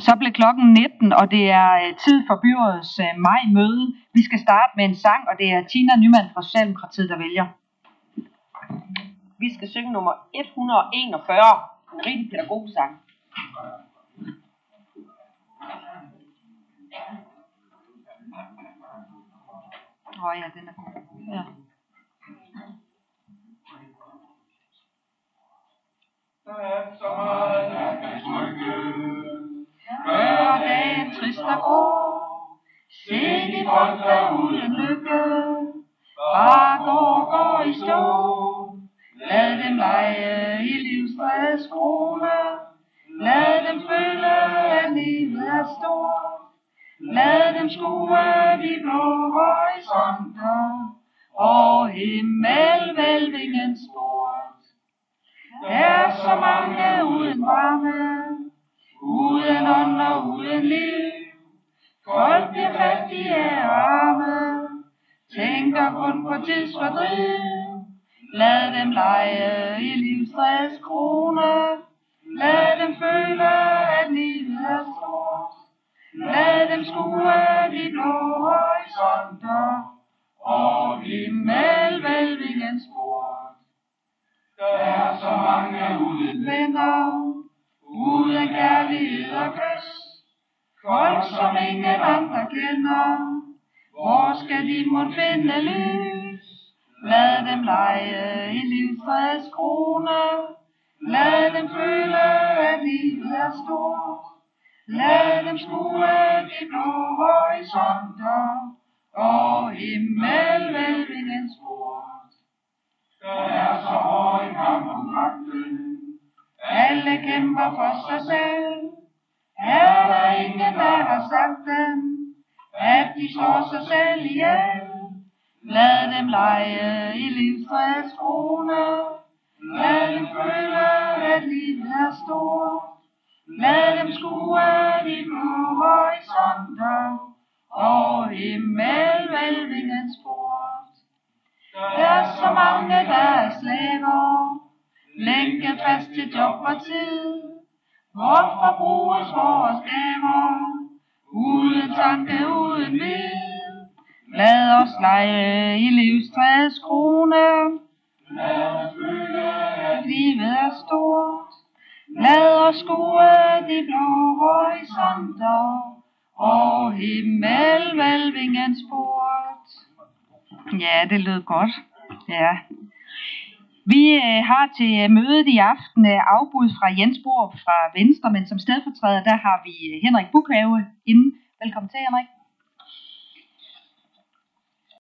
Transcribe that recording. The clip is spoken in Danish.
Så blev klokken 19, og det er tid for byrådets majmøde. Vi skal starte med en sang, og det er Tina Nyman fra Socialdemokratiet, der vælger. Vi skal synge nummer 141, en rigtig pædagogsang. Ja, den er god. Ja. Der er så meget, der kan trykke. Gør dagen trist og grå. Se de folk, der uden lykke. Bare går i stå. Lad dem lege i livstræets krone. Lad dem føle, at livet er stort. Lad dem skue de blå horisonter og himmelvælvingens sport. Der er så mange uden varme, uden ånd og uden liv. Folk bliver fattige og arme, tænker kun på tidsfordriv. Lad dem lege i livstræets krone. Lad dem føle, at livet er stort. Lad dem skue de blå horisonter og himmelvælvingens sport. Der er så mange uden venner, uden kærlighed og kys. Folk, som ingen andre kender, hvor skal de mon finde lys? Lad dem lege i livstræets krone. Lad dem føle, at livet er stort. Lad dem skue de blå horisonter og himmelvælvingens sport. Der er så hård en kamp om magten. Alle kæmper for sig selv. Er der ingen, der har sagt dem, at de slår sig selv ihjel? Lad dem lege i livstræets krone. Lad dem føle, at livet er stort. Lad dem skue de blå horisonter og himmelvælvingens sport. Der er så mange, der er slaver, lænket fast til job og tid. Hvorfor bruges vores gaver, uden tanke, uden vid? Lad os lege i livstræets krone. Lad os føle, at livet er stort. Lad os skue de blå horisonter og himmelvælvingens port. Ja, det lød godt. Ja. Vi har til mødet i aften afbud fra Jens Borup fra Venstre, men som stedfortræder, der har vi Henrik Bukhave inden. Velkommen til, Henrik.